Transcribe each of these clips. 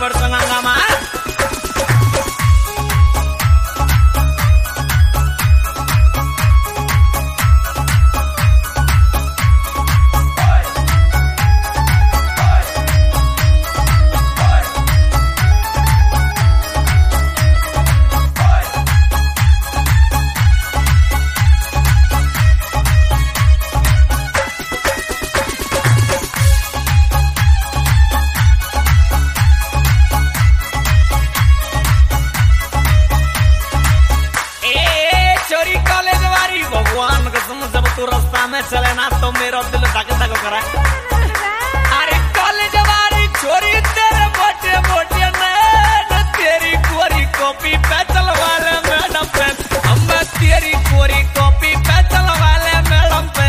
Driver संग हंगामा। भगवान कसम जब तू रास्ता में चले ना तो मेरा दिल धक धक करे। अरे कॉलेज वाली छोरी तेरे मोटे मोटे ने तेरी कोरी कॉपी पे चलवा ले मैडम पे, हम तेरी कोरी कॉपी पे चलवा ले मैडम पे।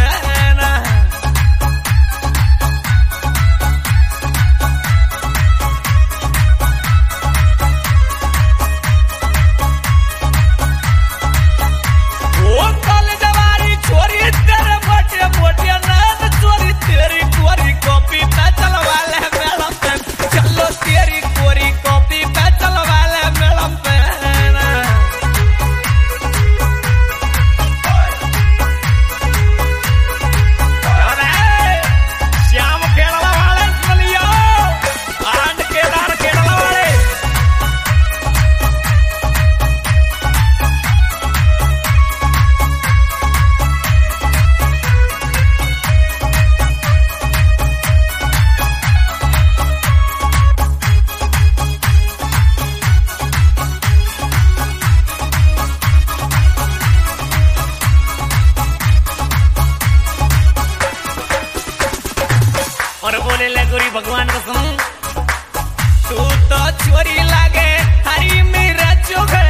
और बोले ले गोरी भगवान कसम तू तो छोरी लागे हरी मेरा चोखे।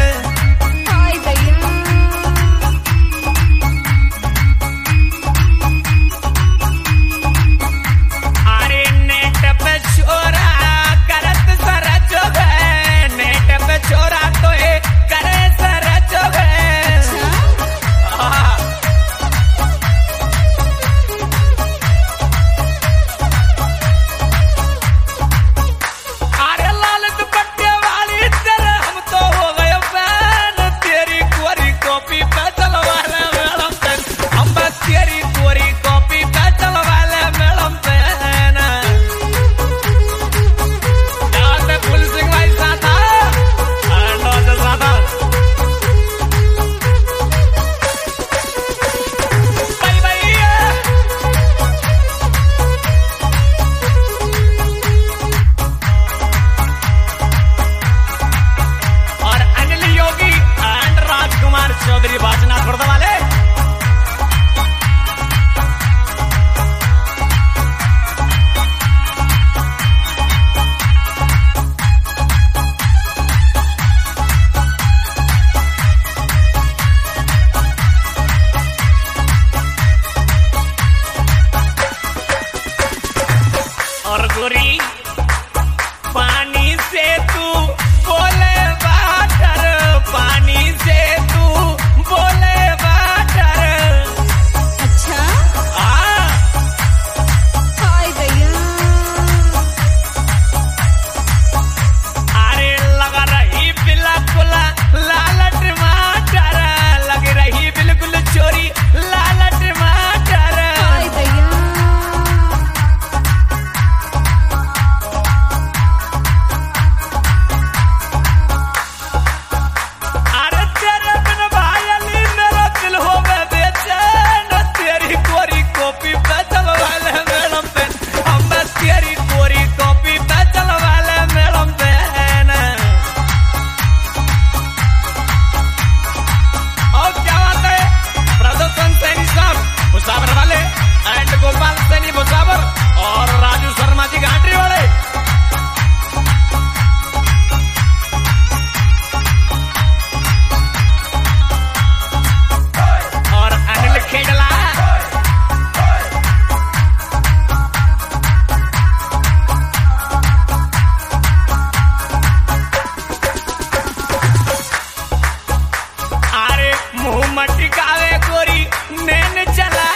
अरे नेट पे छोरा करत सरा चोखे, नेट पे छोरा तो ए करे सरा चोखे। चौधरी बाजना खुर्द वाले और गोरी पानी से तू बोले वाटर, पानी से तू बोले वाटर। अच्छा हाय भैया। अरे लगा रही बिल्कुल लाल टमाटर, लग रही बिल्कुल चोरी लाल टमाटर। हाय भैया। गोपाल सैनी मुसावर और राजू शर्मा जी घाटरी वाले और अनिल खेडला। अरे मुंह मटकावे गोरी नैन चला